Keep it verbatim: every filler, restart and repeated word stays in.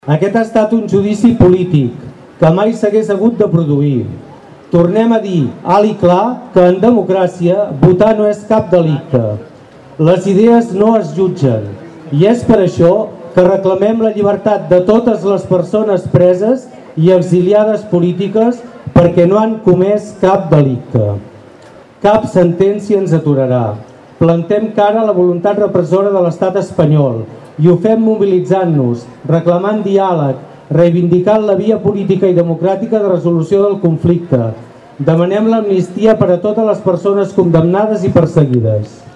Aquest ha estat un judici polític que mai s'hagués hagut de produir. Tornem a dir alt i clar que en democràcia votar no és cap delicte. Les idees no es jutgen i és per això que reclamem la llibertat de totes les persones preses i exiliades polítiques perquè no han comès cap delicte. Cap sentència ens aturarà. Plantem cara a la voluntat repressora de l'estat espanyol i ho fem mobilitzant-nos, reclamant diàleg, reivindicant la via política i democràtica de resolució del conflicte. Demanem l'amnistia per a totes les persones condemnades i perseguides.